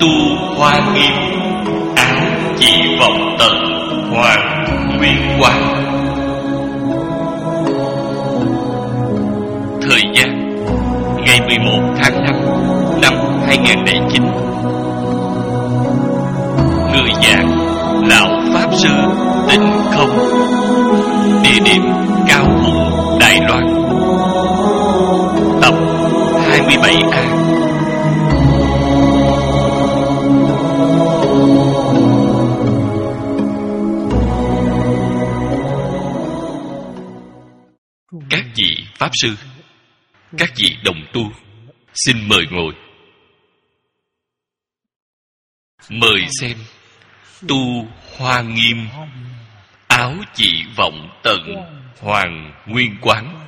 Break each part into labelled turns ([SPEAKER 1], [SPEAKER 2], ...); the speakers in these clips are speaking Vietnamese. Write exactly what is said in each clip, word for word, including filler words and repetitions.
[SPEAKER 1] Tu hoa nghiêm, áo chỉ vọng tận, hoàng nguyên quán. Thời gian ngày mười một tháng năm năm hai nghìn không trăm lẻ chín. Người giảng Lão Pháp Sư Tịnh Không. Địa điểm Cao Hùng, Đài Loan. Tập hai mươi bảy A. Các vị Pháp Sư, các vị đồng tu, xin mời ngồi. Mời xem Tu Hoa Nghiêm, áo chỉ vọng tận, hoàng nguyên quán.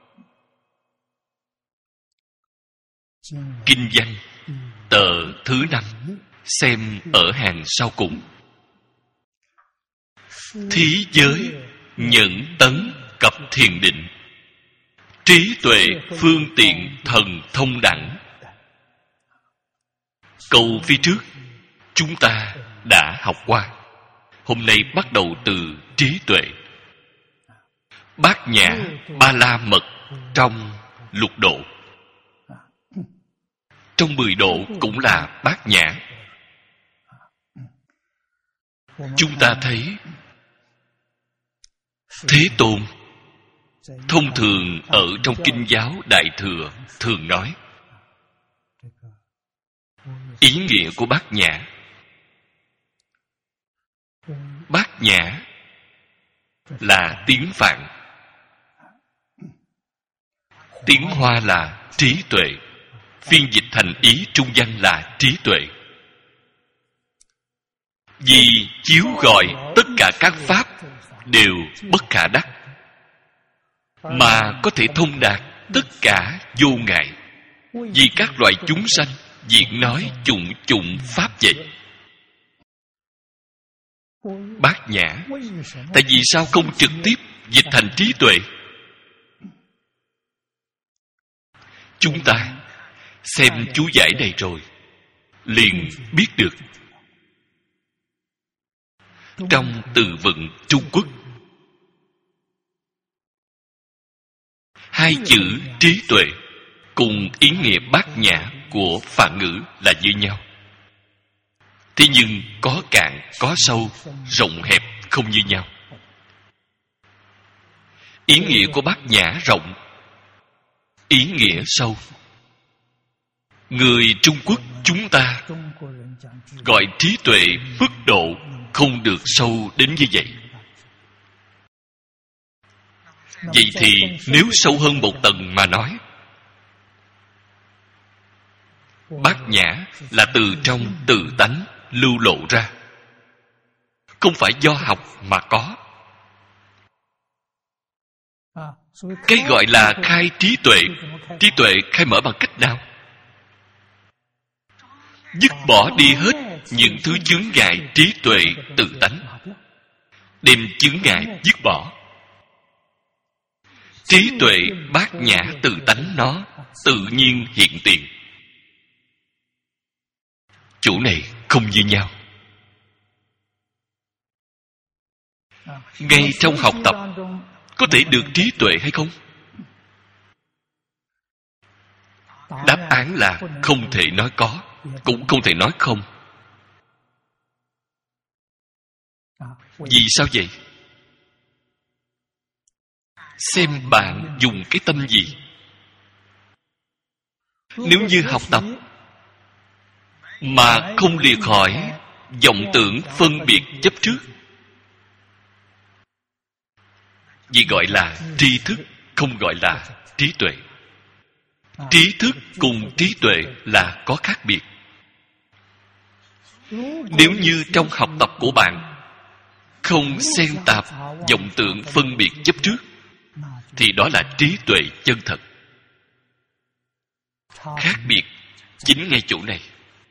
[SPEAKER 1] Kinh văn tờ thứ năm, xem ở hàng sau cùng. Thí giới nhẫn tấn cập thiền định, trí tuệ phương tiện thần thông đẳng. Câu phía trước chúng ta đã học qua. Hôm nay bắt đầu từ trí tuệ. Bát nhã ba la mật trong lục độ, trong mười độ cũng là bát nhã. Chúng ta thấy Thế Tôn thông thường ở trong kinh giáo Đại Thừa thường nói ý nghĩa của bát nhã. Bát nhã là tiếng Phạn, tiếng Hoa là trí tuệ, phiên dịch thành ý trung văn là trí tuệ. Vì chiếu gọi tất cả các pháp đều bất khả đắc, mà có thể thông đạt tất cả vô ngại. Vì các loại chúng sanh diện nói chủng chủng pháp vậy. Bát nhã, tại vì sao không trực tiếp dịch thành trí tuệ? Chúng ta xem chú giải này rồi liền biết được. Trong từ vựng Trung Quốc, hai chữ trí tuệ cùng ý nghĩa bát nhã của Phạn ngữ là như nhau. Thế nhưng có cạn, có sâu, rộng hẹp không như nhau. Ý nghĩa của bát nhã rộng, ý nghĩa sâu. Người Trung Quốc chúng ta gọi trí tuệ mức độ không được sâu đến như vậy. Vậy thì nếu sâu hơn một tầng mà nói, bát nhã là từ trong tự tánh lưu lộ ra, không phải do học mà có. Cái gọi là khai trí tuệ, trí tuệ khai mở bằng cách nào? Dứt bỏ đi hết những thứ chướng ngại trí tuệ tự tánh, đem chướng ngại dứt bỏ. Trí tuệ bát nhã tự tánh nó tự nhiên hiện tiền. Chỗ này không như nhau. Ngay trong học tập có thể được trí tuệ hay không? Đáp án là không thể nói có, cũng không thể nói không. Vì sao vậy? Xem bạn dùng cái tâm gì. Nếu như học tập mà không lìa khỏi vọng tưởng phân biệt chấp trước, vì gọi là tri thức, không gọi là trí tuệ. Trí thức cùng trí tuệ là có khác biệt. Nếu như trong học tập của bạn không xen tạp vọng tưởng phân biệt chấp trước, thì đó là trí tuệ chân thật. Khác biệt chính ngay chỗ này.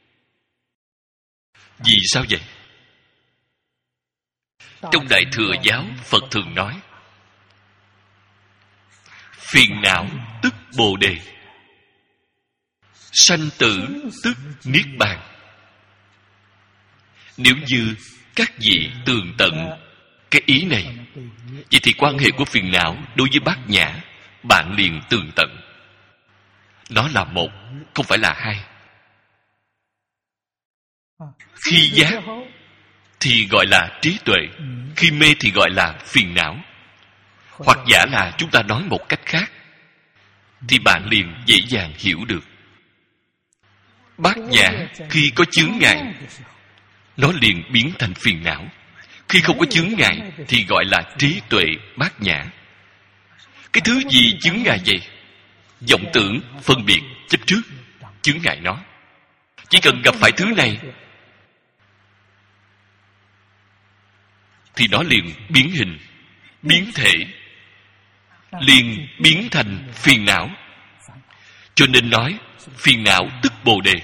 [SPEAKER 1] Vì sao vậy? Trong Đại Thừa Giáo, Phật thường nói phiền não tức Bồ Đề, sanh tử tức Niết Bàn. Nếu như các vị tường tận cái ý này, vậy thì quan hệ của phiền não đối với bát nhã bạn liền tường tận. Nó là một, không phải là hai. Khi giác thì gọi là trí tuệ, khi mê thì gọi là phiền não. Hoặc giả là chúng ta nói một cách khác, thì bạn liền dễ dàng hiểu được. Bát nhã khi có chướng ngại, nó liền biến thành phiền não. Khi không có chướng ngại thì gọi là trí tuệ bát nhã. Cái thứ gì chướng ngại vậy? Vọng tưởng, phân biệt, chấp trước chướng ngại nó. Chỉ cần gặp phải thứ này thì nó liền biến hình, biến thể, liền biến thành phiền não. Cho nên nói phiền não tức Bồ Đề.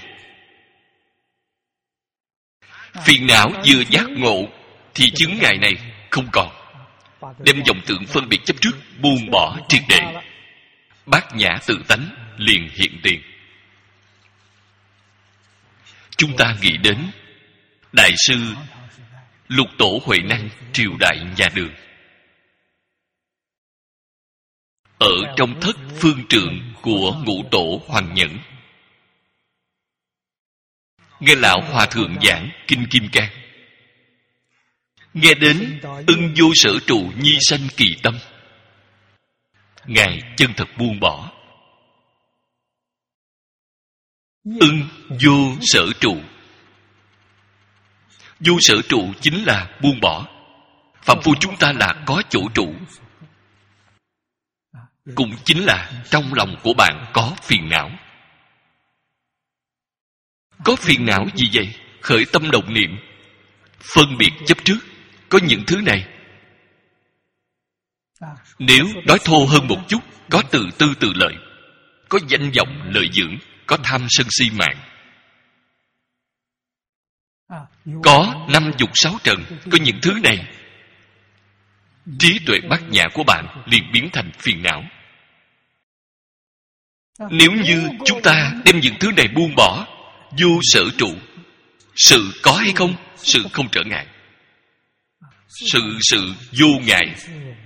[SPEAKER 1] Phiền não vừa giác ngộ thì chướng ngại này không còn, đem vọng tưởng phân biệt chấp trước buông bỏ triệt để, bát nhã tự tánh liền hiện tiền. Chúng ta nghĩ đến Đại sư Lục Tổ Huệ Năng triều đại nhà Đường. Ở trong thất phương trượng của Ngũ Tổ Hoàng Nhẫn, nghe lão hòa thượng giảng Kinh Kim Cang, nghe đến ưng vô sở trụ nhi sanh kỳ tâm, ngài chân thật buông bỏ. Ưng vô sở trụ, vô sở trụ chính là buông bỏ. Phạm phu chúng ta là có chỗ trụ, cũng chính là trong lòng của bạn có phiền não. Có phiền não gì vậy? Khởi tâm động niệm, phân biệt chấp trước, có những thứ này. Nếu nói thô hơn một chút, có tự tư tự lợi, có danh vọng lợi dưỡng, có tham sân si mạng, có năm dục sáu trần, có những thứ này, trí tuệ bát nhã của bạn liền biến thành phiền não. Nếu như chúng ta đem những thứ này buông bỏ, vô sở trụ, sự có hay không? Sự không trở ngại. Sự sự vô ngại,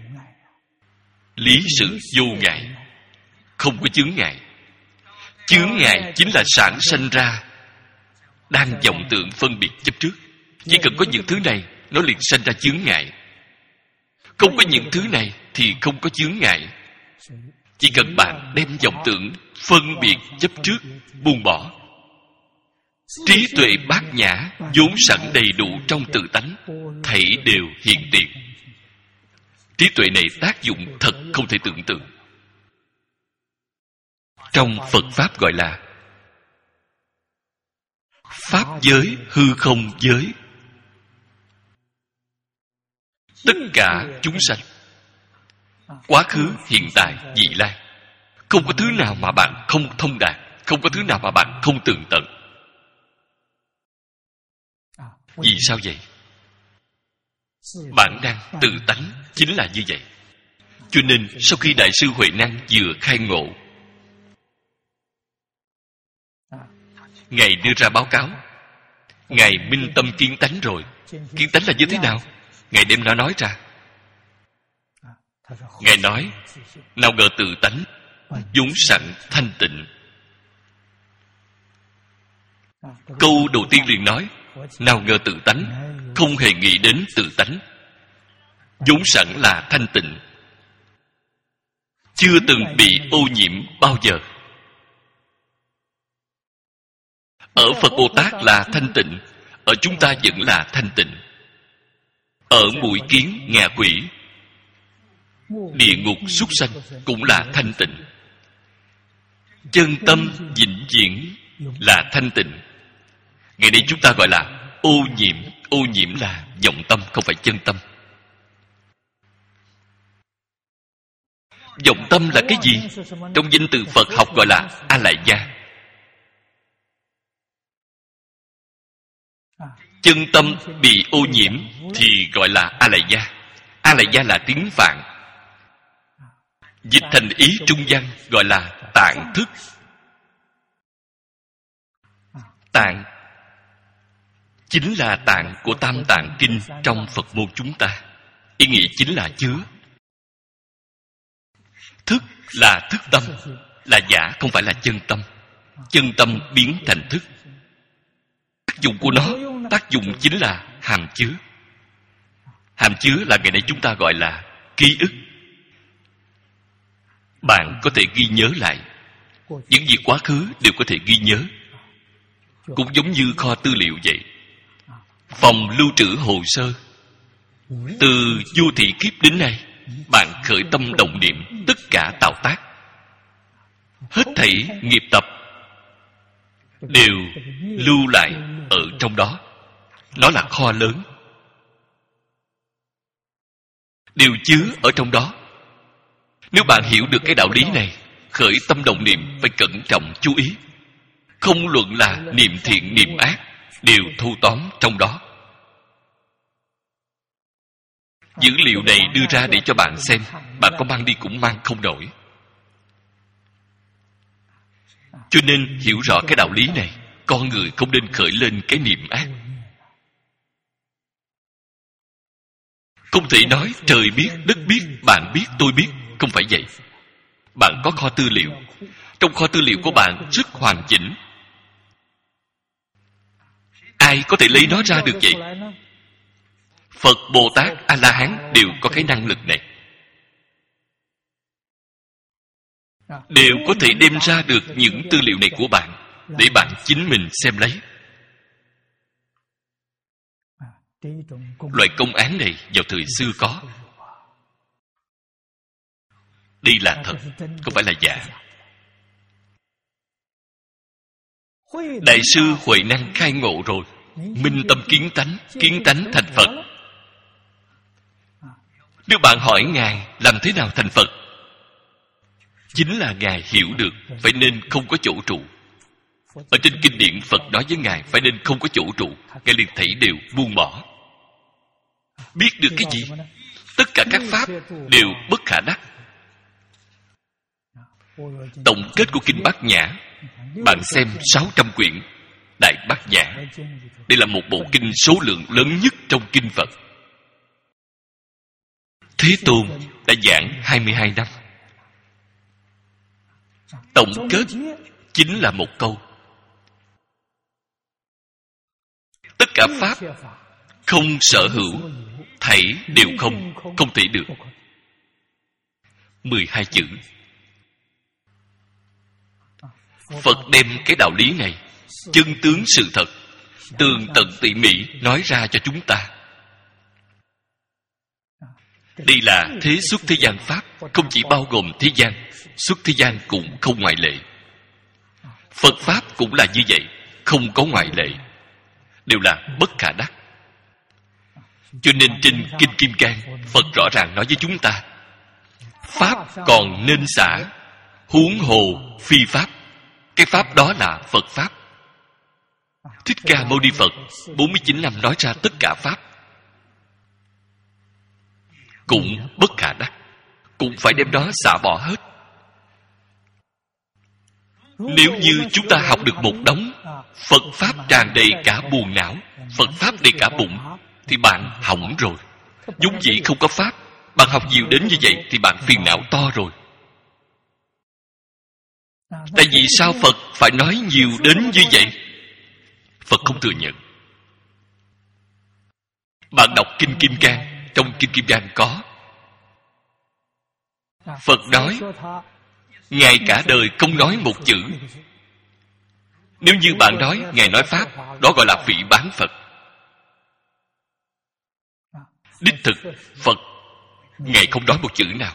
[SPEAKER 1] lý sự vô ngại, không có chướng ngại. Chướng ngại chính là sản sinh ra đang vọng tưởng phân biệt chấp trước. Chỉ cần có những thứ này, nó liền sinh ra chướng ngại. Không có những thứ này thì không có chướng ngại. Chỉ cần bạn đem vọng tưởng phân biệt chấp trước buông bỏ, trí tuệ bát nhã vốn sẵn đầy đủ trong tự tánh, thảy đều hiện tiền. Trí tuệ này tác dụng thật không thể tưởng tượng. Trong Phật Pháp gọi là Pháp giới hư không giới. Tất cả chúng sanh, quá khứ, hiện tại, vị lai, không có thứ nào mà bạn không thông đạt, không có thứ nào mà bạn không tường tận. Vì sao vậy? Bạn đang tự tánh chính là như vậy. Cho nên sau khi Đại sư Huệ Năng vừa khai ngộ, ngài đưa ra báo cáo. Ngài minh tâm kiến tánh rồi. Kiến tánh là như thế nào? Ngài đem nó nói ra. Ngài nói, nào ngờ tự tánh vốn sẵn thanh tịnh. Câu đầu tiên liền nói, nào ngờ tự tánh, không hề nghĩ đến tự tánh, vốn sẵn là thanh tịnh, chưa từng bị ô nhiễm bao giờ. Ở Phật Bồ Tát là thanh tịnh, ở chúng ta vẫn là thanh tịnh. Ở muội kiến, ngạ quỷ, địa ngục, súc sanh cũng là thanh tịnh. Chân tâm vĩnh viễn là thanh tịnh. Ngày nay chúng ta gọi là ô nhiễm. Ô nhiễm là vọng tâm, không phải chân tâm. Vọng tâm là cái gì? Trong danh từ Phật học gọi là A Lại Gia. Chân tâm bị ô nhiễm thì gọi là A Lại Gia. A Lại Gia là tiếng Phạn, dịch thành ý trung văn gọi là tạng thức. Tạng chính là tạng của Tam Tạng Kinh trong Phật môn chúng ta. Ý nghĩa chính là chứa. Thức là thức tâm, là giả, không phải là chân tâm. Chân tâm biến thành thức. Tác dụng của nó, tác dụng chính là hàm chứa. Hàm chứa là ngày nay chúng ta gọi là ký ức. Bạn có thể ghi nhớ lại. Những gì quá khứ đều có thể ghi nhớ. Cũng giống như kho tư liệu vậy. Phòng lưu trữ hồ sơ. Từ vô thị kiếp đến nay, bạn khởi tâm động niệm, tất cả tạo tác, hết thảy nghiệp tập đều lưu lại ở trong đó. Nó là kho lớn, đều chứa ở trong đó. Nếu bạn hiểu được cái đạo lý này, khởi tâm động niệm phải cẩn trọng chú ý. Không luận là niệm thiện niệm ác, đều thu tóm trong đó. Dữ liệu này đưa ra để cho bạn xem, bạn có mang đi cũng mang không nổi. Cho nên hiểu rõ cái đạo lý này, con người không nên khởi lên cái niệm ác. Không thể nói trời biết, đất biết, bạn biết, tôi biết. Không phải vậy. Bạn có kho tư liệu. Trong kho tư liệu của bạn rất hoàn chỉnh. Ai có thể lấy nó ra được vậy? Phật, Bồ Tát, A-la-hán đều có cái năng lực này. Đều có thể đem ra được những tư liệu này của bạn, để bạn chính mình xem lấy. Loại công án này vào thời xưa có. Đây là thật, không phải là giả. Đại sư Huệ Năng khai ngộ rồi, minh tâm kiến tánh, kiến tánh thành Phật. Nếu bạn hỏi Ngài làm thế nào thành Phật, chính là Ngài hiểu được phải nên không có chỗ trụ. Ở trên kinh điển Phật nói với Ngài phải nên không có chỗ trụ, Ngài liền thảy đều buông bỏ. Biết được cái gì? Tất cả các pháp đều bất khả đắc. Tổng kết của kinh Bát Nhã, bạn xem sáu trăm quyển Đại Bát Nhã. Đây là một bộ kinh số lượng lớn nhất trong kinh Phật. Thế Tôn đã giảng hai mươi hai năm. Tổng kết chính là một câu: tất cả pháp không sở hữu, thảy đều không, không thể được. Mười hai chữ. Phật đem cái đạo lý này, chân tướng sự thật, tường tận tỉ mỉ nói ra cho chúng ta. Đây là thế xuất thế gian pháp, không chỉ bao gồm thế gian, xuất thế gian cũng không ngoại lệ. Phật pháp cũng là như vậy, không có ngoại lệ, đều là bất khả đắc. Cho nên trên Kinh Kim Cang, Phật rõ ràng nói với chúng ta: pháp còn nên xả, huống hồ phi pháp. Cái pháp đó là Phật pháp. Thích Ca Mâu Ni Phật bốn mươi chín năm nói ra tất cả pháp, cũng bất khả đắc, cũng phải đem đó xả bỏ hết. Nếu như chúng ta học được một đống Phật pháp tràn đầy cả buồn não, Phật pháp đầy cả bụng, thì bạn hỏng rồi. Vốn dĩ không có pháp, bạn học nhiều đến như vậy thì bạn phiền não to rồi. Tại vì sao Phật phải nói nhiều đến như vậy? Phật không thừa nhận. Bạn đọc Kinh Kim Cang, trong Kinh Kim Cang có Phật nói Ngài cả đời không nói một chữ. Nếu như bạn nói Ngài nói pháp, đó gọi là phỉ báng Phật. Đích thực Phật Ngài không nói một chữ nào.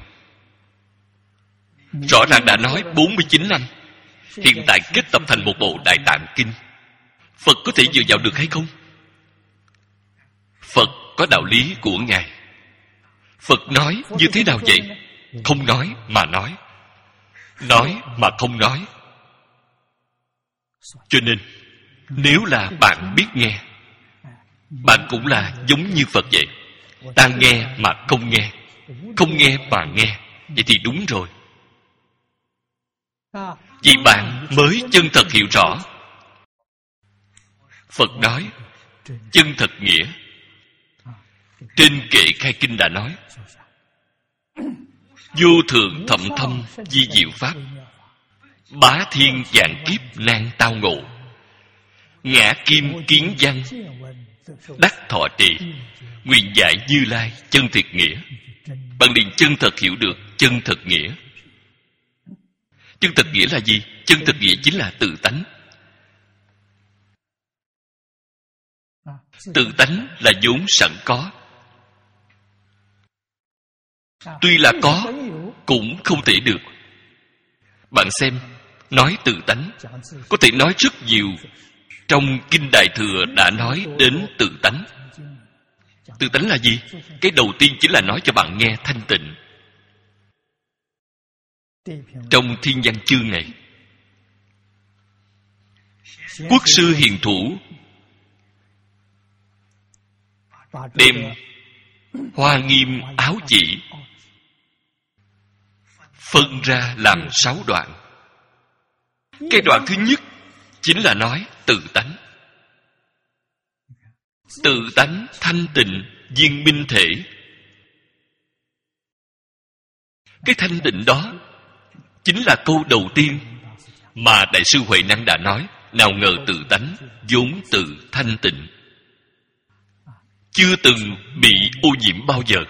[SPEAKER 1] Rõ ràng đã nói bốn mươi chín năm, hiện tại kết tập thành một bộ Đại Tạng Kinh. Phật có thể dựa vào được hay không? Phật có đạo lý của Ngài. Phật nói như thế nào vậy? Không nói mà nói, nói mà không nói. Cho nên nếu là bạn biết nghe, bạn cũng là giống như Phật vậy. Ta nghe mà không nghe, không nghe mà nghe, vậy thì đúng rồi. Vì bạn mới chân thật hiểu rõ. Phật nói chân thật nghĩa. Trên kệ khai kinh đã nói: vô thượng thậm thâm di diệu pháp, bá thiên vạn kiếp nan tao ngộ, ngã kim kiến văn đắc thọ trì, nguyện giải Như Lai chân thiệt nghĩa. Bạn liền chân thật hiểu được chân thật nghĩa. Chân thật nghĩa là gì? Chân thật nghĩa chính là tự tánh. Tự tánh là vốn sẵn có. Tuy là có, cũng không thể được. Bạn xem, nói tự tánh, có thể nói rất nhiều. Trong Kinh Đại Thừa đã nói đến tự tánh. Tự tánh là gì? Cái đầu tiên chính là nói cho bạn nghe thanh tịnh. Trong Thiên Văn chương này, Quốc sư hiền thủ đem Hoa Nghiêm áo chỉ phân ra làm sáu đoạn. Cái đoạn thứ nhất chính là nói tự tánh. Tự tánh thanh tịnh viên minh thể. Cái thanh tịnh đó chính là câu đầu tiên mà Đại sư Huệ Năng đã nói. Nào ngờ tự tánh vốn tự thanh tịnh, chưa từng bị ô nhiễm bao giờ.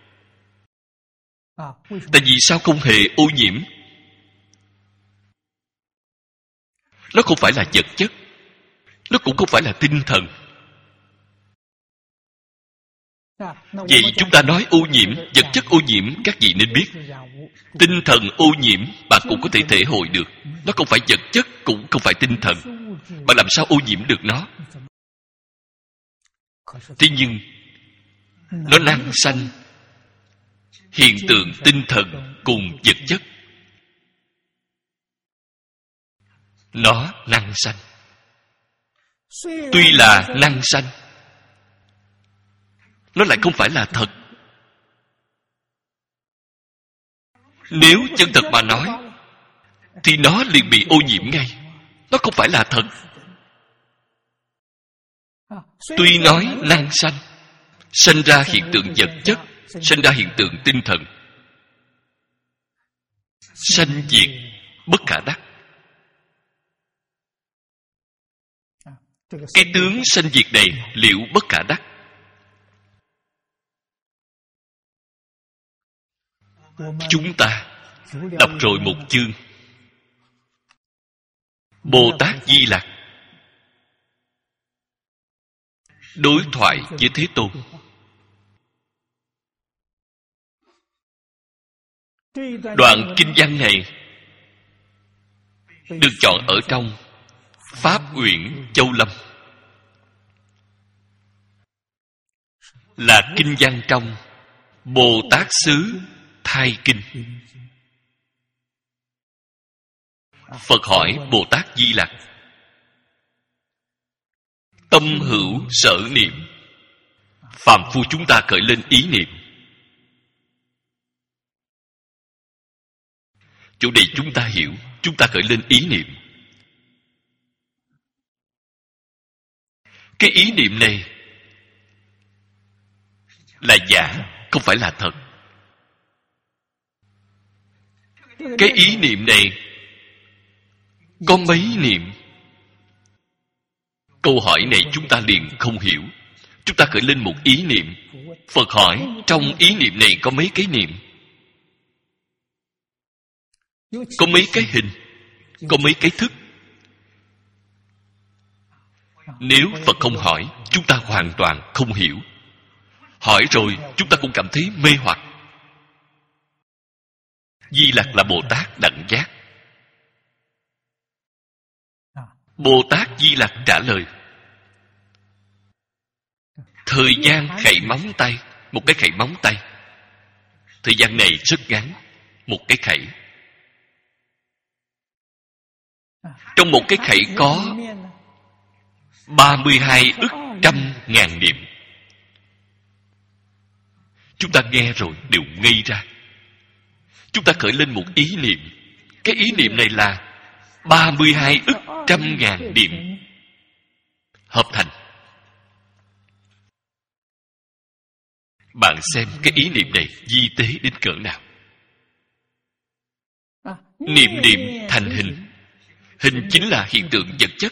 [SPEAKER 1] Tại vì sao không hề ô nhiễm? Nó không phải là vật chất, nó cũng không phải là tinh thần. Vậy chúng ta nói ô nhiễm, vật chất ô nhiễm, các vị nên biết. Tinh thần ô nhiễm bạn cũng có thể thể hội được. Nó không phải vật chất, cũng không phải tinh thần. Bạn làm sao ô nhiễm được nó? Thế nhưng nó năng sanh hiện tượng tinh thần cùng vật chất. Nó năng sanh. Tuy là năng sanh, nó lại không phải là thật. Nếu chân thật mà nói thì nó liền bị ô nhiễm ngay. Nó không phải là thật. Tuy nói năng sanh, sanh ra hiện tượng vật chất, sanh ra hiện tượng tinh thần, sanh diệt bất khả đắc. Cái tướng sanh diệt này liệu bất khả đắc. Chúng ta đọc rồi một chương Bồ Tát Di Lặc đối thoại với Thế Tôn. Đoạn kinh văn này được chọn ở trong Pháp Uyển Châu Lâm, là kinh văn trong Bồ Tát xứ Thai Kinh. Phật hỏi Bồ Tát Di Lặc: tâm hữu sở niệm, phàm phu chúng ta khởi lên ý niệm. Chỗ này chúng ta hiểu, chúng ta khởi lên ý niệm. Cái ý niệm này là giả, không phải là thật. Cái ý niệm này có mấy niệm? Câu hỏi này chúng ta liền không hiểu. Chúng ta khởi lên một ý niệm. Phật hỏi trong ý niệm này có mấy cái niệm? Có mấy cái hình? Có mấy cái thức? Nếu Phật không hỏi, chúng ta hoàn toàn không hiểu. Hỏi rồi chúng ta cũng cảm thấy mê hoặc. Di Lặc là Bồ Tát đẳng giác. Bồ Tát Di Lặc trả lời: thời gian khẩy móng tay, một cái khẩy móng tay. Thời gian này rất ngắn, một cái khẩy. Trong một cái khẩy có ba mươi hai ức trăm ngàn niệm. Chúng ta nghe rồi đều ngây ra. Chúng ta khởi lên một ý niệm. Cái ý niệm này là ba mươi hai ức trăm ngàn niệm hợp thành. Bạn xem cái ý niệm này vi tế đến cỡ nào. Niệm niệm thành hình. Hình chính là hiện tượng vật chất.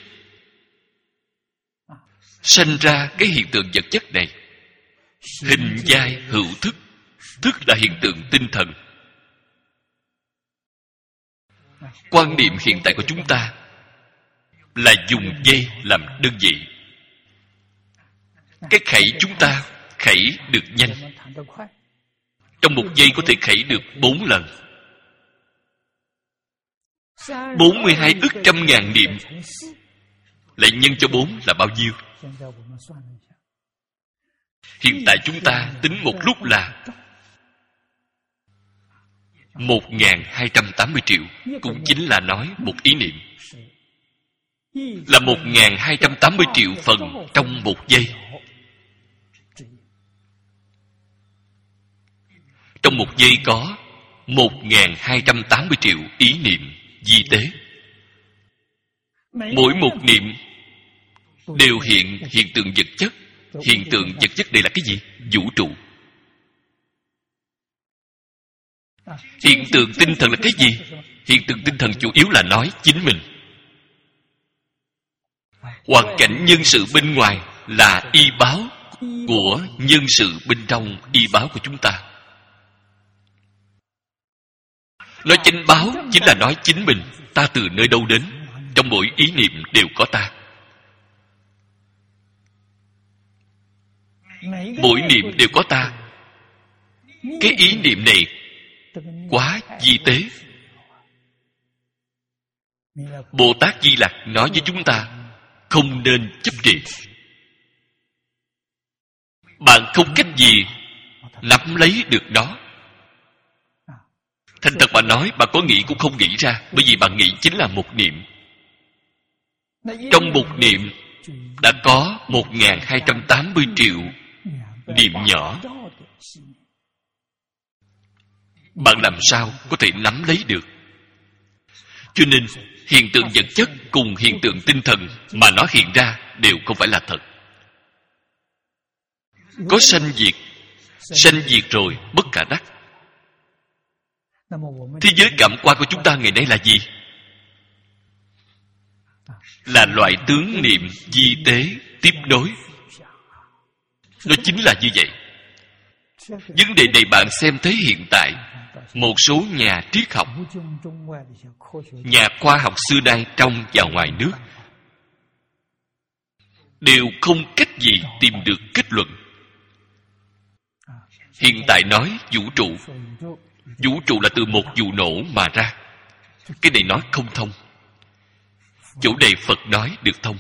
[SPEAKER 1] Sanh ra cái hiện tượng vật chất này. Hình giai hữu thức. Thức là hiện tượng tinh thần. Quan niệm hiện tại của chúng ta là dùng dây làm đơn vị. Cái khẩy chúng ta khẩy được nhanh. Trong một giây có thể khẩy được bốn lần. Bốn mươi hai ức trăm ngàn niệm lại nhân cho bốn là bao nhiêu? Hiện tại chúng ta tính một lúc là một nghìn hai trăm tám mươi triệu. Cũng chính là nói một ý niệm là một nghìn hai trăm tám mươi triệu phần trong một giây. Trong một giây có một nghìn hai trăm tám mươi triệu ý niệm vi tế. Mỗi một niệm đều hiện hiện tượng vật chất. Hiện tượng vật chất đây là cái gì? Vũ trụ. Hiện tượng tinh thần là cái gì? Hiện tượng tinh thần chủ yếu là nói chính mình. Hoàn cảnh nhân sự bên ngoài là y báo của nhân sự bên trong y báo của chúng ta. Nói chánh báo chính là nói chính mình. Ta từ nơi đâu đến? Trong mỗi ý niệm đều có ta. Mỗi niệm đều có ta. Cái ý niệm này quá vi tế. Bồ Tát Di Lặc nói với chúng ta không nên chấp trì. Bạn không cách gì nắm lấy được nó. Thành thật mà nói, bạn có nghĩ cũng không nghĩ ra. Bởi vì bạn nghĩ chính là một niệm. Trong một niệm đã có một nghìn hai trăm tám mươi triệu niệm nhỏ. Bạn làm sao có thể nắm lấy được? Cho nên hiện tượng vật chất cùng hiện tượng tinh thần mà nó hiện ra đều không phải là thật. Có sanh diệt. Sanh diệt rồi bất khả đắc. Thế giới cảm quan của chúng ta ngày nay là gì? Là loại tướng niệm vi tế tiếp nối. Nó chính là như vậy. Vấn đề này bạn xem thấy hiện tại một số nhà triết học, nhà khoa học xưa nay trong và ngoài nước đều không cách gì tìm được kết luận. Hiện tại nói vũ trụ. Vũ trụ là từ một vụ nổ mà ra. Cái này nói không thông. Chỗ này Phật nói được thông.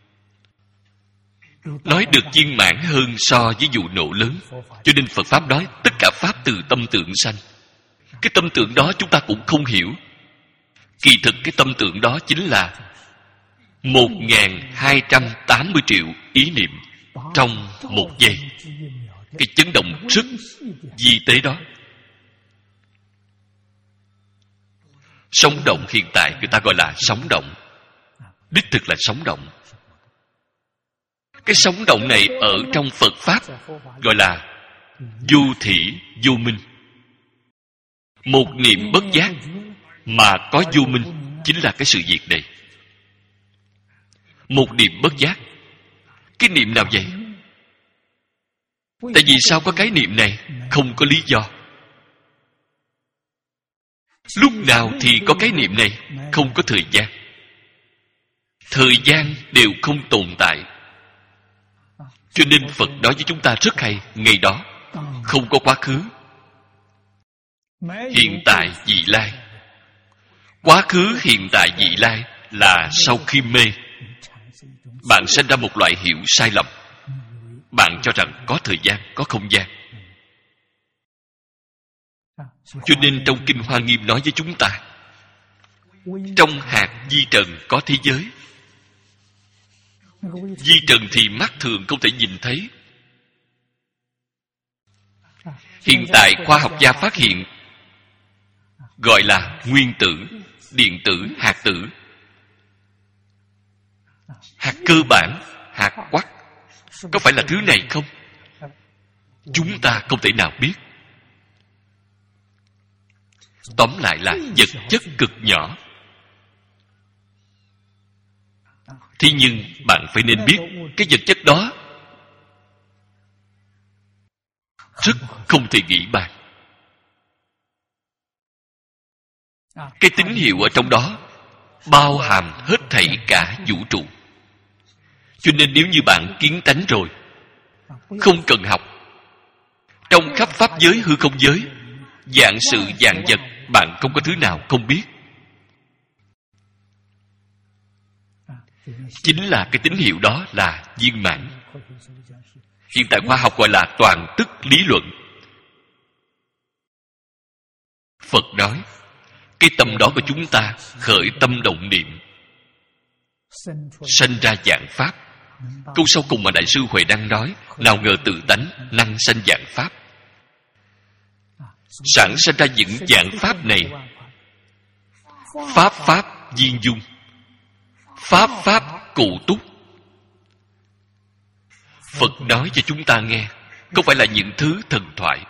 [SPEAKER 1] Nói được viên mãn hơn so với vụ nổ lớn. Cho nên Phật Pháp nói tất cả Pháp từ tâm tưởng sanh. Cái tâm tưởng đó chúng ta cũng không hiểu. Kỳ thực cái tâm tưởng đó chính là một nghìn hai trăm tám mươi triệu ý niệm trong một giây. Cái chấn động rất vi tế đó. Sóng động hiện tại người ta gọi là sóng động. Đích thực là sóng động. Cái sóng động này ở trong Phật Pháp gọi là vô thỉ vô minh. Một niệm bất giác mà có vô minh chính là cái sự việc này. Một niệm bất giác. Cái niệm nào vậy? Tại vì sao có cái niệm này? Không có lý do. Lúc nào thì có cái niệm này? Không có thời gian. Thời gian đều không tồn tại. Cho nên Phật nói với chúng ta rất hay. Ngày đó không có quá khứ, hiện tại, vị lai. Quá khứ, hiện tại, vị lai là sau khi mê bạn sinh ra một loại hiểu sai lầm. Bạn cho rằng có thời gian, có không gian. Cho nên trong Kinh Hoa Nghiêm nói với chúng ta, trong hạt vi trần có thế giới. Vi trần thì mắt thường không thể nhìn thấy. Hiện tại khoa học gia phát hiện gọi là nguyên tử, điện tử, hạt tử. Hạt cơ bản, hạt quark, có phải là thứ này không? chúng ta không thể nào biết. Tóm lại là vật chất cực nhỏ. Thế nhưng bạn phải nên biết cái vật chất đó rất không thể nghĩ bàn. Cái tín hiệu ở trong đó bao hàm hết thảy cả vũ trụ. Cho nên nếu như bạn kiến tánh rồi, không cần học, trong khắp pháp giới hư không giới, vạn sự vạn vật, bạn không có thứ nào không biết. Chính là cái tín hiệu đó là viên mãn. Hiện tại khoa học gọi là toàn tức lý luận. Phật nói, cái tâm đó của chúng ta khởi tâm động niệm, sanh ra vạn pháp. Câu sau cùng mà Đại sư Huệ Năng nói, nào ngờ tự tánh năng sanh vạn pháp. Sản sanh ra những vạn pháp này, pháp pháp viên dung, pháp pháp cụ túc. Phật nói cho chúng ta nghe, không phải là những thứ thần thoại.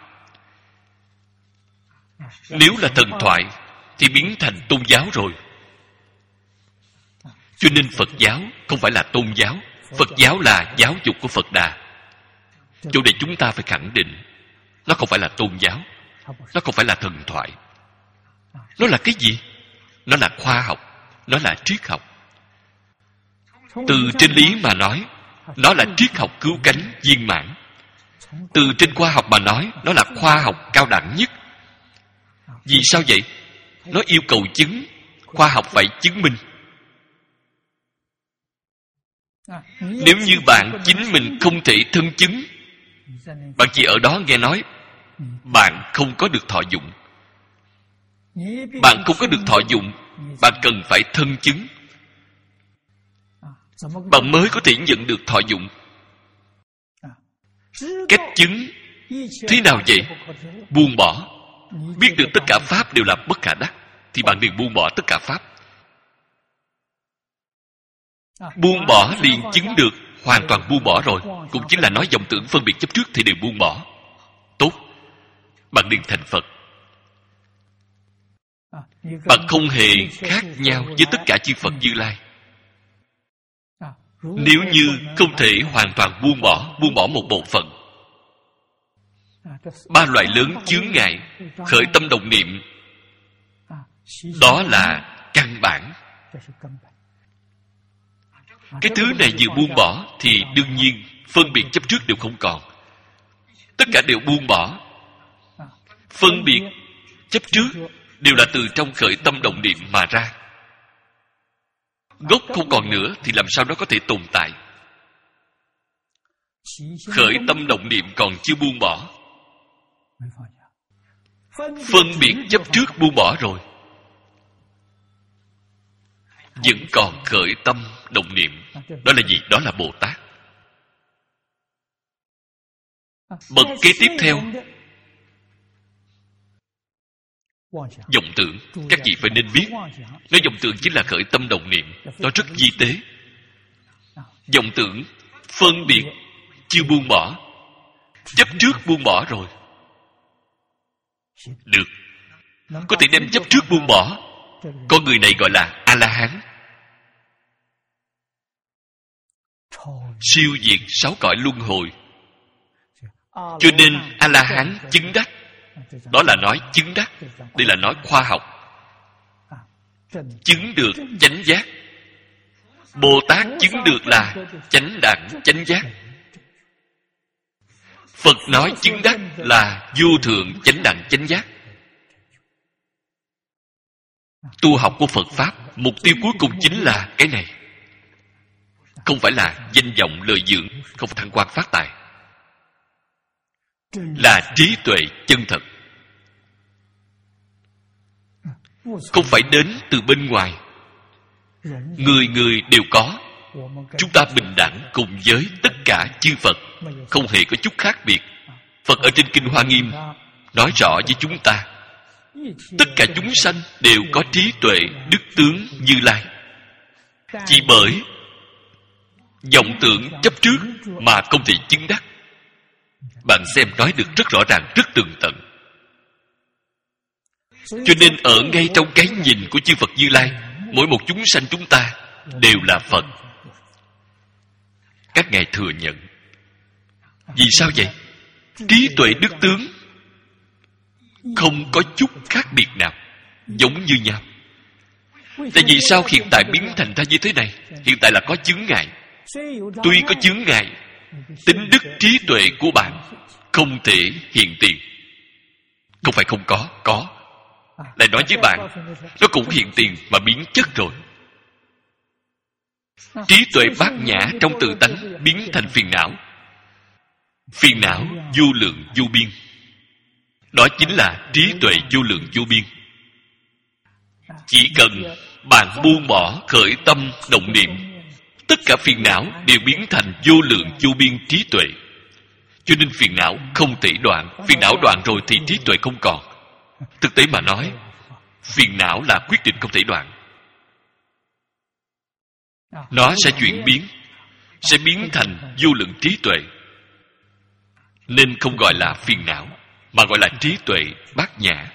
[SPEAKER 1] Nếu là thần thoại thì biến thành tôn giáo rồi. Cho nên Phật giáo không phải là tôn giáo. Phật giáo là giáo dục của Phật Đà. Chỗ này chúng ta phải khẳng định, nó không phải là tôn giáo, nó không phải là thần thoại. Nó là cái gì? Nó là khoa học, nó là triết học. Từ trên lý mà nói, nó là triết học cứu cánh viên mãn. Từ trên khoa học mà nói, nó là khoa học cao đẳng nhất. Vì sao vậy? Nó yêu cầu chứng, khoa học phải chứng minh. Nếu như bạn chính mình không thể thân chứng, bạn chỉ ở đó nghe nói, bạn không có được thọ dụng. Bạn không có được thọ dụng, bạn cần phải thân chứng, bạn mới có thể nhận được thọ dụng. Cách chứng thế nào vậy? Buông bỏ. Biết được tất cả pháp đều là bất khả đắc, thì bạn đừng buông bỏ tất cả pháp. Buông bỏ liền chứng được hoàn toàn buông bỏ rồi. Cũng chính là nói vọng tưởng phân biệt chấp trước thì đều buông bỏ. Tốt, bạn đừng thành Phật. Bạn không hề khác nhau với tất cả chư Phật Như Lai. Nếu như không thể hoàn toàn buông bỏ, buông bỏ một bộ phận, ba loại lớn chướng ngại khởi tâm động niệm, đó là căn bản. Cái thứ này vừa buông bỏ thì đương nhiên phân biệt chấp trước đều không còn. Tất cả đều buông bỏ. Phân biệt chấp trước đều là từ trong khởi tâm động niệm mà ra. Gốc không còn nữa thì làm sao nó có thể tồn tại? Khởi tâm động niệm còn chưa buông bỏ, phân biệt chấp trước buông bỏ rồi, vẫn còn khởi tâm động niệm. Đó là gì? Đó là Bồ Tát. Bậc kế tiếp theo, vọng tưởng. Các vị phải nên biết, nói vọng tưởng chính là khởi tâm động niệm. Nó rất vi tế. Vọng tưởng phân biệt chưa buông bỏ, chấp trước buông bỏ rồi. Được, có thể đem chấp trước buông bỏ. Con người này gọi là A-la-hán, siêu diệt sáu cõi luân hồi. Cho nên A-la-hán chứng đắc. Đó là nói chứng đắc. Đây là nói khoa học. Chứng được chánh giác. Bồ Tát chứng được là chánh đẳng chánh giác. Phật nói chứng đắc là vô thượng chánh đẳng chánh giác. Tu học của Phật Pháp, mục tiêu cuối cùng chính là cái này. Không phải là danh vọng lời dưỡng, không phải thăng quan phát tài, là trí tuệ chân thật. Không phải đến từ bên ngoài. Người người đều có. Chúng ta bình đẳng cùng với tất cả chư Phật, không hề có chút khác biệt. Phật ở trên Kinh Hoa Nghiêm nói rõ với chúng ta, tất cả chúng sanh đều có trí tuệ đức tướng Như Lai. Chỉ bởi vọng tưởng chấp trước mà không thể chứng đắc. Bạn xem nói được rất rõ ràng, rất tường tận. Cho nên ở ngay trong cái nhìn của chư Phật Như Lai, mỗi một chúng sanh chúng ta đều là Phật. Các ngài thừa nhận. Vì sao vậy? Trí tuệ đức tướng không có chút khác biệt nào, giống như nhau. Tại vì sao hiện tại biến thành ra như thế này? Hiện tại là có chướng ngại. Tuy có chướng ngại, tính đức trí tuệ của bạn không thể hiện tiền. Không phải không có, có. Lại nói với bạn, nó cũng hiện tiền mà biến chất rồi. Trí tuệ bát nhã trong tự tánh biến thành phiền não. Phiền não vô lượng vô biên. Đó chính là trí tuệ vô lượng vô biên. Chỉ cần bạn buông bỏ khởi tâm động niệm, tất cả phiền não đều biến thành vô lượng vô biên trí tuệ. Cho nên phiền não không thể đoạn. Phiền não đoạn rồi thì trí tuệ không còn. Thực tế mà nói, phiền não là quyết định không thể đoạn. Nó sẽ chuyển biến, sẽ biến thành vô lượng trí tuệ. Nên không gọi là phiền não, mà gọi là trí tuệ bát nhã.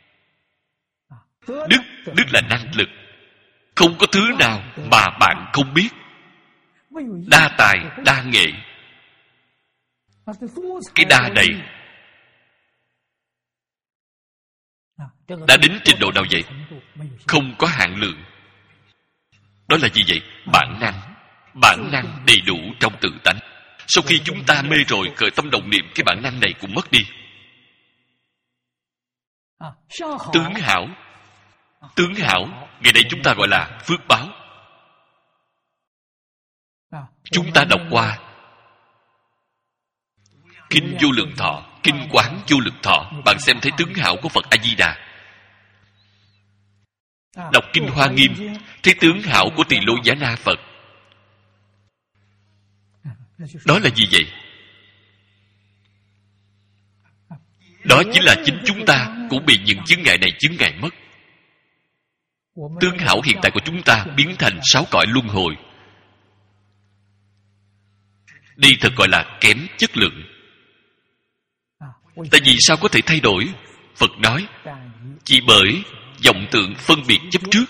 [SPEAKER 1] Đức, đức là năng lực. Không có thứ nào mà bạn không biết. Đa tài, đa nghệ. Cái đa này đã đến trình độ nào vậy? Không có hạn lượng. Đó là gì vậy? Bản năng. Bản năng đầy đủ trong tự tánh. Sau khi chúng ta mê rồi, khởi tâm động niệm, cái bản năng này cũng mất đi. Tướng hảo. Tướng hảo, ngày nay chúng ta gọi là phước báo. Chúng ta đọc qua Kinh Vô Lượng Thọ, Kinh Quán Vô Lượng Thọ. Bạn xem thấy tướng hảo của Phật A-di-đà. Đọc Kinh Hoa Nghiêm, thấy tướng hảo của Tỳ Lô Giá Na Phật. Đó là gì vậy? Đó chính là chính chúng ta cũng bị những chướng ngại này chướng ngại mất. Tướng hảo hiện tại của chúng ta biến thành sáu cõi luân hồi. Đây thật gọi là kém chất lượng. Tại vì sao có thể thay đổi? Phật nói, chỉ bởi vọng tưởng phân biệt chấp trước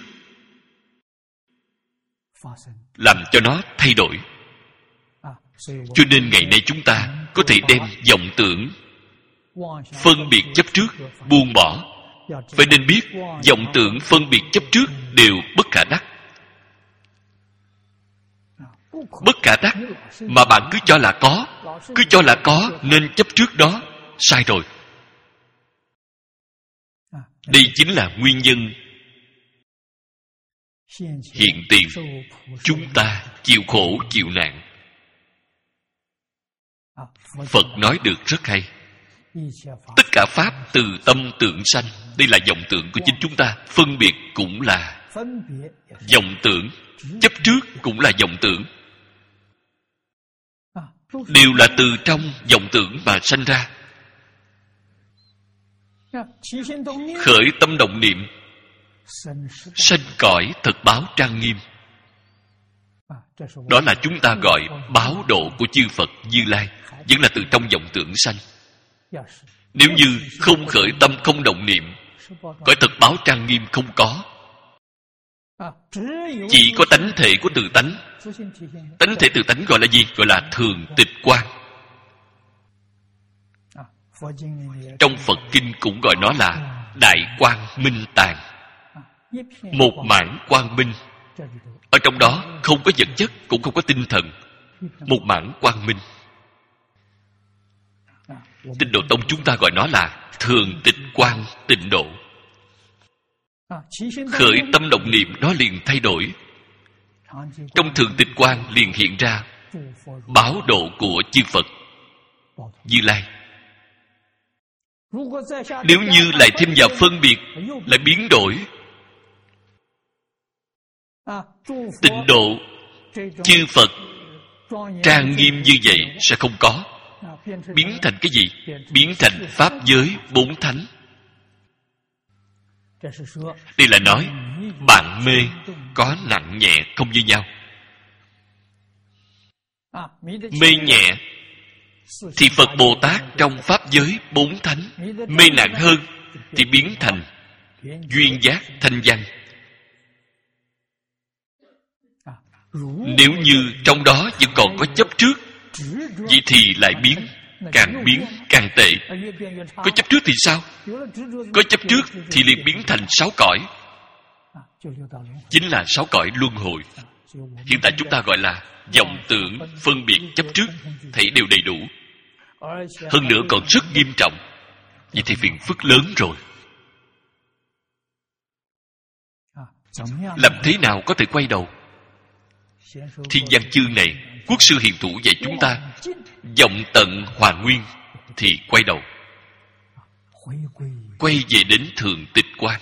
[SPEAKER 1] làm cho nó thay đổi. Cho nên ngày nay chúng ta có thể đem vọng tưởng phân biệt chấp trước buông bỏ. Phải nên biết vọng tưởng phân biệt chấp trước đều bất khả đắc. Bất khả đắc mà bạn cứ cho là có, cứ cho là có nên chấp trước đó, sai rồi. Đây chính là nguyên nhân hiện tiền chúng ta chịu khổ chịu nạn. Phật nói được rất hay. Tất cả pháp từ tâm tưởng sanh. Đây là vọng tưởng của chính chúng ta. Phân biệt cũng là vọng tưởng, chấp trước cũng là vọng tưởng. Đều là từ trong vọng tưởng mà sanh ra. Khởi tâm động niệm, sanh cõi thật báo trang nghiêm. Đó là chúng ta gọi báo độ của chư Phật Như Lai. Vẫn là từ trong vọng tưởng sanh. Nếu như không khởi tâm không động niệm, cõi thật báo trang nghiêm không có. Chỉ có tánh thể của tự tánh. Tánh thể tự tánh gọi là gì? Gọi là thường tịch quang. Trong Phật Kinh cũng gọi nó là đại quang minh tàng. Một mảng quang minh. Ở trong đó không có vật chất, cũng không có tinh thần. Một mảng quang minh. Tịnh Độ Tông chúng ta gọi nó là thường tịch quang tịnh độ. Khởi tâm động niệm đó liền thay đổi. Trong thường tịch quang liền hiện ra báo độ của chư Phật Như Lai. Nếu như lại thêm vào phân biệt, lại biến đổi, tịnh độ chư Phật trang nghiêm như vậy sẽ không có. Biến thành cái gì? Biến thành pháp giới bốn thánh. Đây là nói bạn mê có nặng nhẹ không như nhau. Mê nhẹ thì Phật Bồ Tát trong Pháp giới bốn thánh mê nặng hơn thì biến thành duyên giác thanh văn. Nếu như trong đó vẫn còn có chấp trước, vậy thì lại biến, càng biến càng tệ. Có chấp trước thì sao? Có chấp trước thì liền biến thành sáu cõi, chính là sáu cõi luân hồi. Hiện tại chúng ta gọi là vọng tưởng, phân biệt, chấp trước, thấy đều đầy đủ. Hơn nữa còn rất nghiêm trọng. Vậy thì phiền phức lớn rồi. Làm thế nào có thể quay đầu? Thiên văn chương này, Quốc sư hiền thủ dạy chúng ta vọng tận hoàn nguyên thì quay đầu, quay về đến thường tịch quan,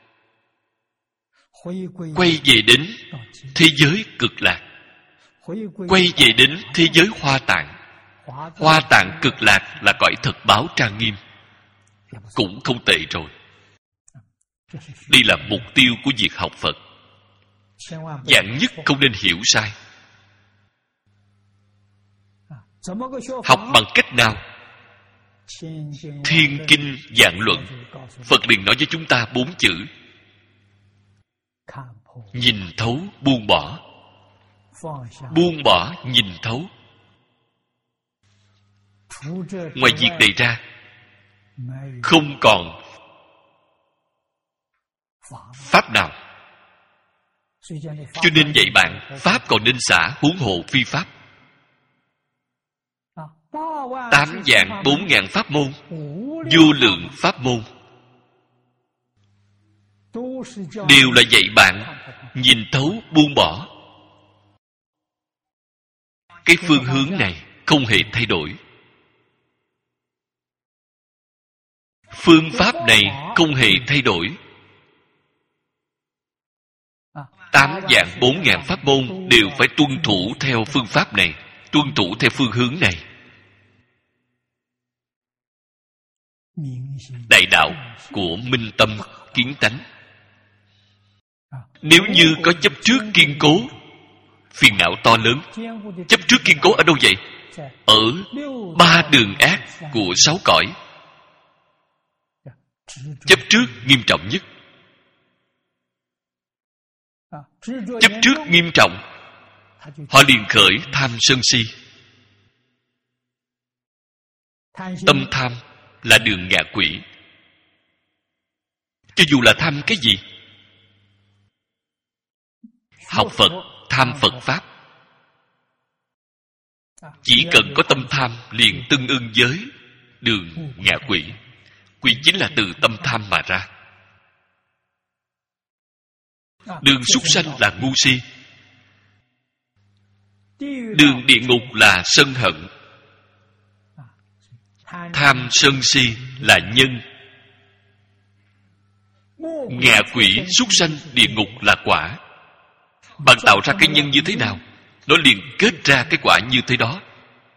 [SPEAKER 1] quay về đến thế giới cực lạc, quay về đến thế giới hoa tạng. Hoa tạng cực lạc là cõi thật báo trang nghiêm, cũng không tệ rồi. Đây là mục tiêu của việc học Phật. Vạn nhất không nên hiểu sai. Học bằng cách nào? Thiên kinh vạn luận, Phật liền nói với chúng ta bốn chữ: nhìn thấu buông bỏ. Buông bỏ nhìn thấu. Ngoài việc này ra, không còn pháp nào. Cho nên dạy bạn, pháp còn nên xả, huống hồ phi pháp. Tám vạn bốn ngàn pháp môn, vô lượng pháp môn, đều là dạy bạn nhìn thấu buông bỏ. Cái phương hướng này không hề thay đổi. Phương pháp này không hề thay đổi. Tám vạn bốn ngàn pháp môn đều phải tuân thủ theo phương pháp này, tuân thủ theo phương hướng này. Đại đạo của minh tâm kiến tánh. Nếu như có chấp trước kiên cố, phiền não to lớn. Chấp trước kiên cố ở đâu vậy? Ở ba đường ác của sáu cõi. Chấp trước nghiêm trọng nhất. Chấp trước nghiêm trọng, họ liền khởi tham sân si. Tâm tham là đường ngạ quỷ. Cho dù là tham cái gì, học Phật, tham Phật Pháp, chỉ cần có tâm tham liền tương ưng với đường ngạ quỷ. Quỷ chính là từ tâm tham mà ra. Đường súc sanh là ngu si. Đường địa ngục là sân hận. Tham sân si là nhân. Ngạ quỷ, súc sanh, địa ngục là quả. Bạn tạo ra cái nhân như thế nào, nó liền kết ra cái quả như thế đó.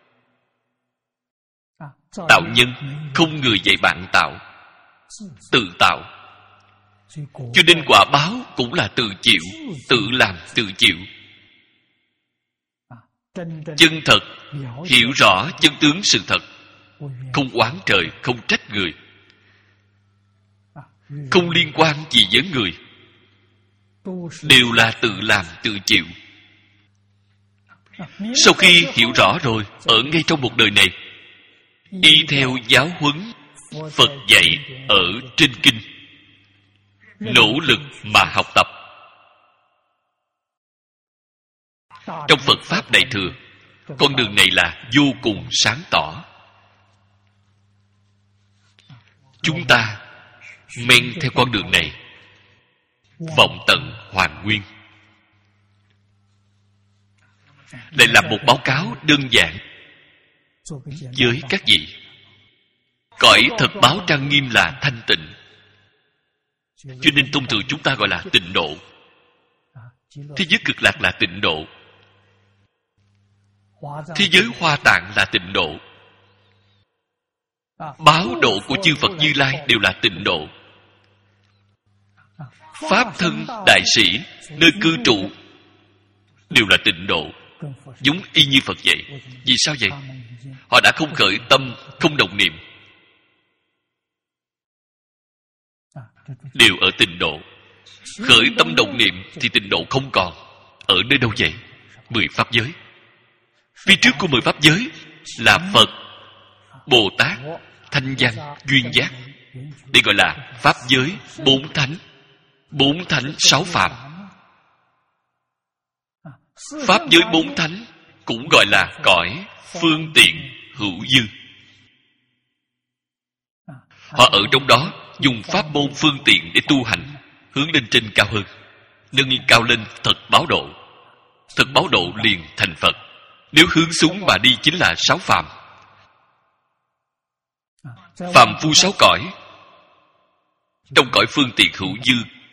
[SPEAKER 1] Tạo nhân không người dạy bạn tạo, tự tạo. Cho nên quả báo cũng là tự chịu, tự làm tự chịu. Chân thật hiểu rõ chân tướng sự thật, không oán trời, không trách người, không liên quan gì với người, đều là tự làm tự chịu. Sau khi hiểu rõ rồi, ở ngay trong một đời này, y theo giáo huấn Phật dạy ở trên kinh, nỗ lực mà học tập. Trong Phật Pháp Đại Thừa, con đường này là vô cùng sáng tỏ. Chúng ta men theo con đường này, vọng tận hoàn nguyên. Đây là một báo cáo đơn giản với các vị. Cõi thật báo trang nghiêm là thanh tịnh, cho nên thông thường chúng ta gọi là tịnh độ. Thế giới cực lạc là tịnh độ. Thế giới hoa tạng là tịnh độ. Báo độ của chư Phật Như Lai đều là tịnh độ. Pháp thân đại sĩ nơi cư trụ đều là tịnh độ, giống y như Phật vậy. Vì sao vậy? Họ đã không khởi tâm, không động niệm, đều ở tịnh độ. Khởi tâm động niệm thì tịnh độ không còn. Ở nơi đâu vậy? Mười pháp giới. Phía trước của mười pháp giới là Phật, Bồ Tát, Thanh Văn, Duyên Giác. Đây gọi là pháp giới bốn thánh. Bốn thánh sáu phạm. Pháp giới bốn thánh cũng gọi là cõi phương tiện hữu dư. Họ ở trong đó dùng pháp môn phương tiện để tu hành, hướng lên trên cao hơn, nâng cao lên thật báo độ. Thật báo độ liền thành Phật. Nếu hướng xuống mà đi chính là sáu phàm. Phàm phu sáu cõi. Trong cõi phương tiện hữu dư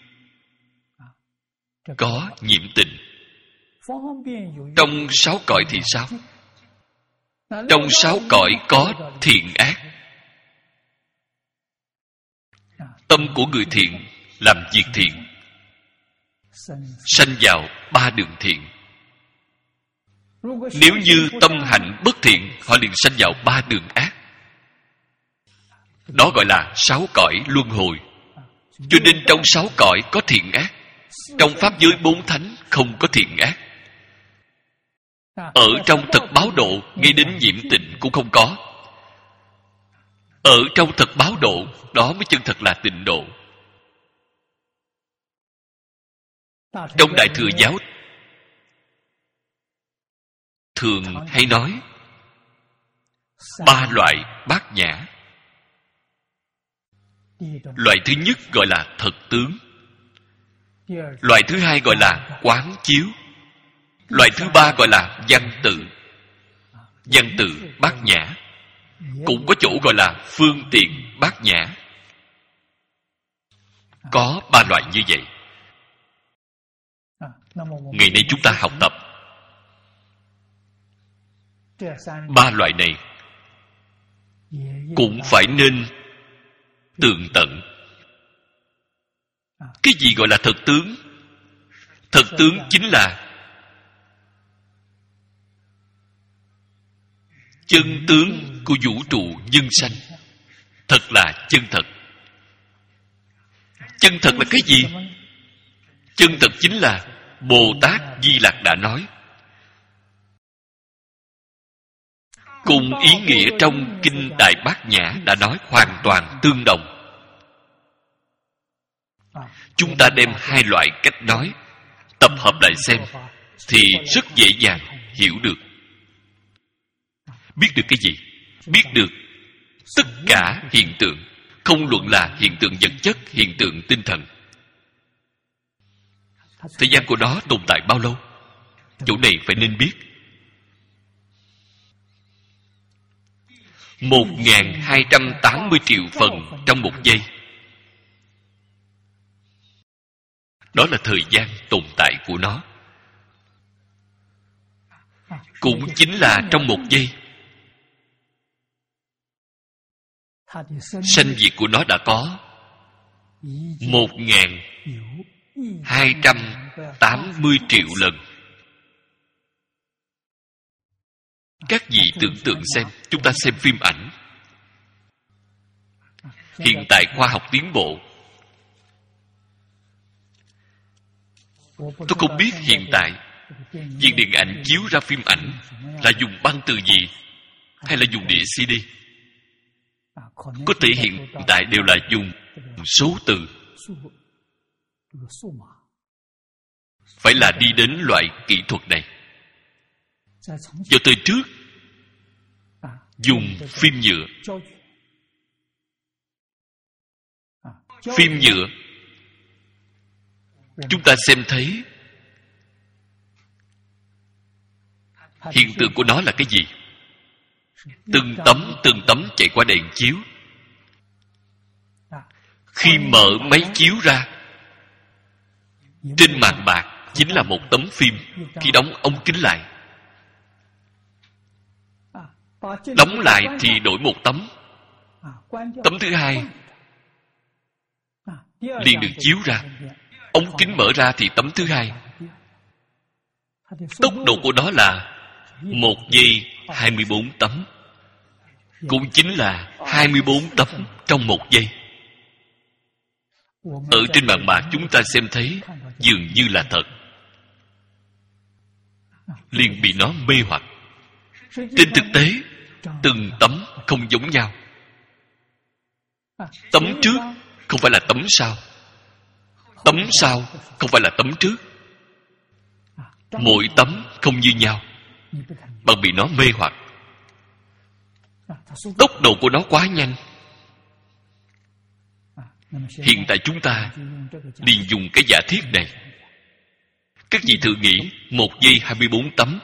[SPEAKER 1] có nhiễm tịnh. Trong sáu cõi thì sao? Trong sáu cõi có thiện ác. Tâm của người thiện làm việc thiện, sanh vào ba đường thiện. Nếu như tâm hạnh bất thiện, họ liền sanh vào ba đường ác. Đó gọi là sáu cõi luân hồi. Cho nên trong sáu cõi có thiện ác. Trong pháp giới bốn thánh không có thiện ác. Ở trong thật báo độ, ngay đến nhiễm tịnh cũng không có. Ở trong thật báo độ, đó mới chân thật là tịnh độ. Trong Đại Thừa Giáo thường hay nói ba loại bát nhã. Loại thứ nhất gọi là thật tướng. Loại thứ hai gọi là quán chiếu. Loại thứ ba gọi là văn tự. Văn tự bát nhã. Cũng có chỗ gọi là phương tiện bát nhã. Có ba loại như vậy. Ngày nay chúng ta học tập ba loại này cũng phải nên tường tận. Cái gì gọi là thật tướng? Thật tướng chính là chân tướng của vũ trụ nhân sanh. Thật là chân thật. Chân thật là cái gì? Chân thật chính là Bồ Tát Di Lặc đã nói, cùng ý nghĩa trong Kinh Đại Bát Nhã đã nói hoàn toàn tương đồng. Chúng ta đem hai loại cách nói tập hợp lại xem thì rất dễ dàng hiểu được. Biết được cái gì? Biết được tất cả hiện tượng, không luận là hiện tượng vật chất, hiện tượng tinh thần. Thời gian của nó tồn tại bao lâu? Chỗ này phải nên biết. Một nghìn hai trăm tám mươi triệu phần trong một giây. Đó là thời gian tồn tại của nó. Cũng chính là trong một giây, sanh diệt của nó đã có một nghìn hai trăm tám mươi triệu lần. Các vị tưởng tượng xem, chúng ta xem phim ảnh. Hiện tại khoa học tiến bộ. Tôi không biết hiện tại viện điện ảnh chiếu ra phim ảnh là dùng băng từ gì, hay là dùng đĩa xê đê. Có thể hiện tại đều là dùng số từ. Phải là đi đến loại kỹ thuật này. Cho tới trước dùng phim nhựa. Phim nhựa chúng ta xem thấy hiện tượng của nó là cái gì? Từng tấm từng tấm chạy qua đèn chiếu. Khi mở máy chiếu ra, trên màn bạc chính là một tấm phim. Khi đóng ống kính lại, đóng lại thì đổi một tấm. Tấm thứ hai liền được chiếu ra. Ống kính mở ra thì tấm thứ hai. Tốc độ của nó là một giây hai mươi bốn tấm. cũng chính là hai mươi bốn tấm trong một giây. Ở trên bàn bạc chúng ta xem thấy dường như là thật, liền bị nó mê hoặc. Trên thực tế, từng tấm không giống nhau. Tấm trước không phải là tấm sau, tấm sau không phải là tấm trước. Mỗi tấm không như nhau, bạn bị nó mê hoặc. Tốc độ của nó quá nhanh. Hiện tại chúng ta liền dùng cái giả thiết này. Các vị thử nghĩ, một giây hai mươi bốn tấm.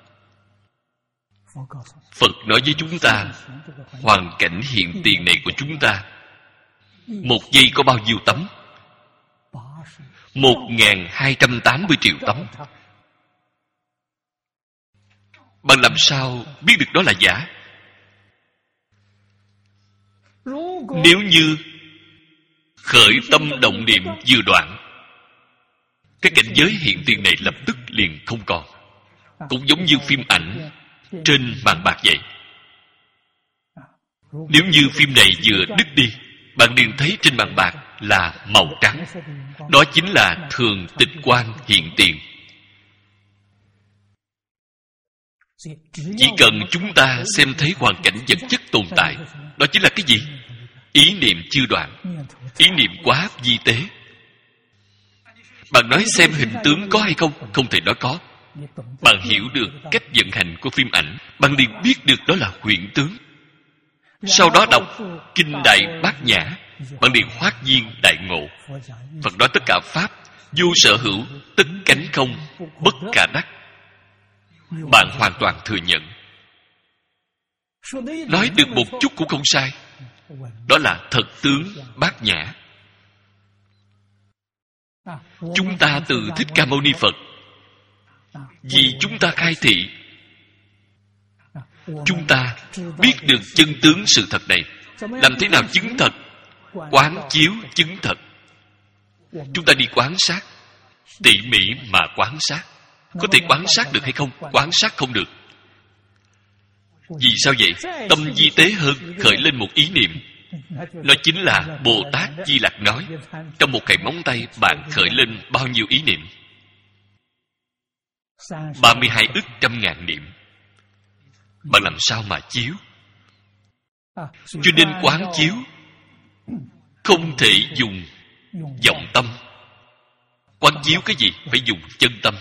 [SPEAKER 1] Phật nói với chúng ta, hoàn cảnh hiện tiền này của chúng ta, một giây có bao nhiêu tấm? Một nghìn hai trăm tám mươi triệu tấm. Bạn làm sao biết được đó là giả? Nếu như khởi tâm động niệm vừa đoạn, cái cảnh giới hiện tiền này lập tức liền không còn. Cũng giống như phim ảnh trên màn bạc vậy. Nếu như phim này vừa đứt đi, bạn liền thấy trên màn bạc là màu trắng. Đó chính là thường tịch quan hiện tiền. Chỉ cần chúng ta xem thấy hoàn cảnh vật chất tồn tại, đó chính là cái gì? Ý niệm chưa đoạn. Ý niệm quá vi tế. Bạn nói xem hình tướng có hay không? Không thể nói có. Bạn hiểu được cách vận hành của phim ảnh, bạn liền biết được đó là huyễn tướng. Sau đó đọc Kinh Đại Bát Nhã, bạn liền hoát nhiên đại ngộ. Phật nói tất cả pháp vô sở hữu, tất cánh không, bất khả đắc. Bạn hoàn toàn thừa nhận. Nói được một chút cũng không sai. Đó là thật tướng Bát Nhã. Chúng ta từ Thích Ca Mâu Ni Phật, vì chúng ta khai thị, chúng ta biết được chân tướng sự thật này. Làm thế nào chứng thật? Quán chiếu chứng thật. Chúng ta đi quan sát, tỉ mỉ mà quan sát. Có thể quan sát được hay không? Quan sát không được. Vì sao vậy? Tâm vi tế hơn, khởi lên một ý niệm. Nó chính là Bồ Tát Di Lặc nói, trong một cái móng tay bạn khởi lên bao nhiêu ý niệm? ba mươi hai ức trăm ngàn niệm. Bạn làm sao mà chiếu? Cho nên quán chiếu không thể dùng vọng tâm. Quán chiếu cái gì? Phải dùng chân tâm.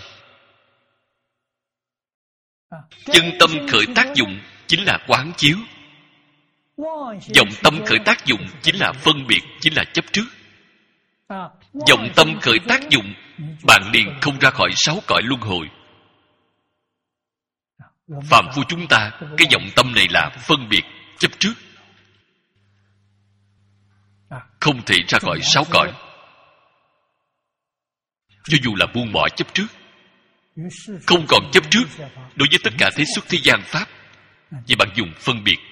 [SPEAKER 1] Chân tâm khởi tác dụng chính là quán chiếu. Vọng tâm khởi tác dụng chính là phân biệt, chính là chấp trước. Vọng tâm khởi tác dụng, bạn liền không ra khỏi sáu cõi luân hồi. Phàm phu chúng ta, cái vọng tâm này là phân biệt, chấp trước, không thể ra khỏi sáu cõi. Cho dù là buông bỏ chấp trước, không còn chấp trước đối với tất cả thế xuất thế gian pháp, vậy bạn dùng phân biệt.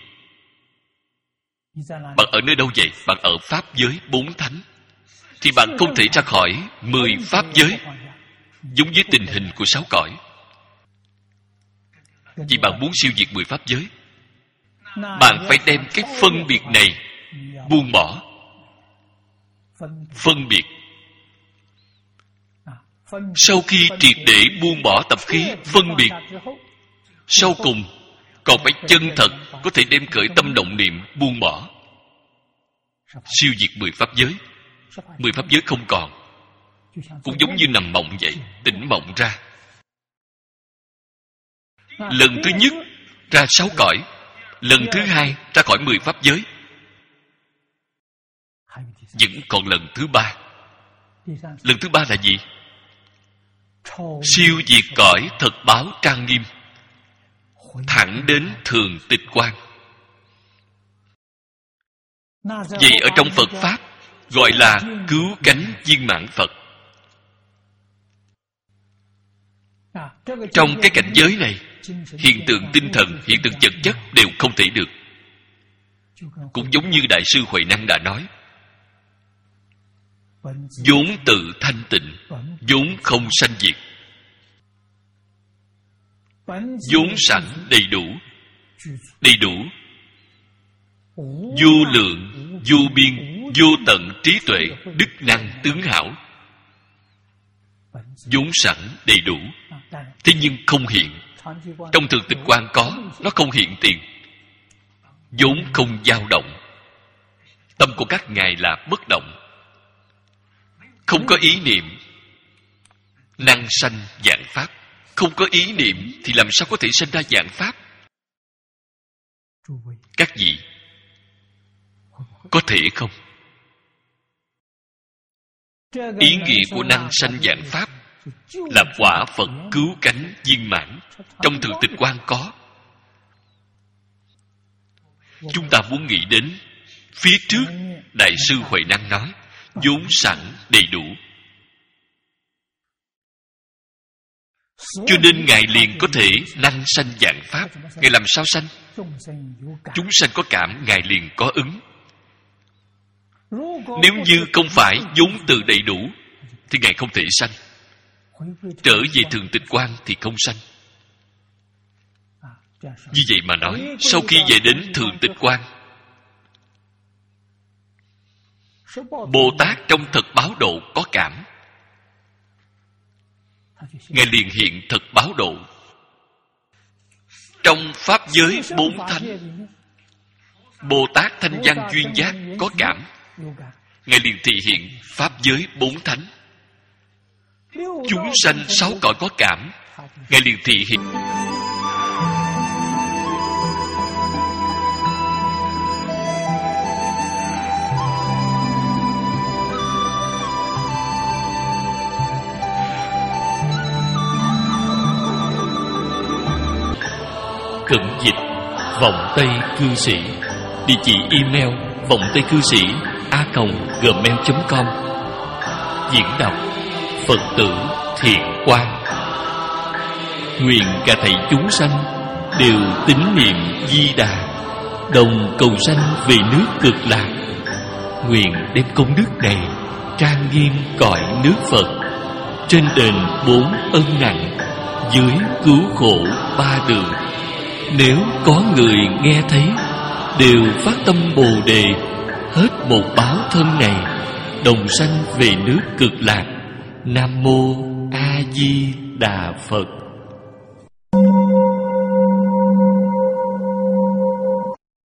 [SPEAKER 1] Bạn ở nơi đâu vậy? Bạn ở pháp giới bốn thánh, thì bạn không thể ra khỏi mười pháp giới, giống với tình hình của sáu cõi. Vì bạn muốn siêu diệt mười pháp giới, bạn phải đem cái phân biệt này buông bỏ. Phân biệt. Sau khi triệt để buông bỏ tập khí phân biệt, sau cùng còn phải chân thật có thể đem khởi tâm động niệm buông bỏ, siêu diệt mười pháp giới. Mười pháp giới không còn, cũng giống như nằm mộng vậy, tỉnh mộng ra. Lần thứ nhất ra sáu cõi, lần thứ hai ra khỏi mười pháp giới, vẫn còn lần thứ ba. Lần thứ ba là gì? Siêu diệt cõi thật báo trang nghiêm, thẳng đến thường tịch quan. Vậy ở trong Phật Pháp gọi là cứu cánh viên mãn Phật. Trong cái cảnh giới này, hiện tượng tinh thần, hiện tượng vật chất đều không thể được. Cũng giống như Đại sư Huệ Năng đã nói, vốn tự thanh tịnh, vốn không sanh diệt, vốn sẵn đầy đủ. Đầy đủ vô lượng, vô biên, vô tận trí tuệ, đức năng tướng hảo, vốn sẵn đầy đủ. Thế nhưng không hiện. Trong thường tịch quan có, nó không hiện tiền, vốn không dao động. Tâm của các ngài là bất động, không có ý niệm. Năng sanh vạn pháp. Không có ý niệm thì làm sao có thể sanh ra vạn pháp? Các vị, có thể không? Ý nghĩa của năng sanh vạn pháp là quả Phật cứu cánh viên mãn. Trong thường tịch quan có. Chúng ta muốn nghĩ đến phía trước, Đại sư Huệ Năng nói vốn sẵn đầy đủ. Cho nên Ngài liền có thể năng sanh vạn pháp. Ngài làm sao sanh? Chúng sanh có cảm, Ngài liền có ứng. Nếu như không phải vốn từ đầy đủ thì Ngài không thể sanh. Trở về thường tịch quan thì không sanh. Như vậy mà nói, sau khi về đến thường tịch quan, Bồ Tát trong thật báo độ có cảm, Ngài liền hiện thật báo độ. Trong Pháp giới bốn thánh, Bồ Tát Thanh Văn Duyên Giác có cảm, Ngài liền thị hiện Pháp giới bốn thánh. Chúng sanh sáu cõi có cảm, Ngài liền thị hiện. Cận dịch Vọng Tây Cư Sĩ. Địa chỉ email vọng tây cư sĩ a còng gmail chấm com. Diễn đọc Phật tử Thiện Quang. Nguyện cả thảy chúng sanh đều tín niệm Di Đà, đồng cầu sanh về nước Cực Lạc. Nguyện đem công đức này trang nghiêm cõi nước Phật, trên đền bốn ân nặng, dưới cứu khổ ba đường. Nếu có người nghe thấy, đều phát tâm Bồ Đề, hết một báo thân này, đồng sanh về nước Cực Lạc. Nam mô A Di Đà Phật.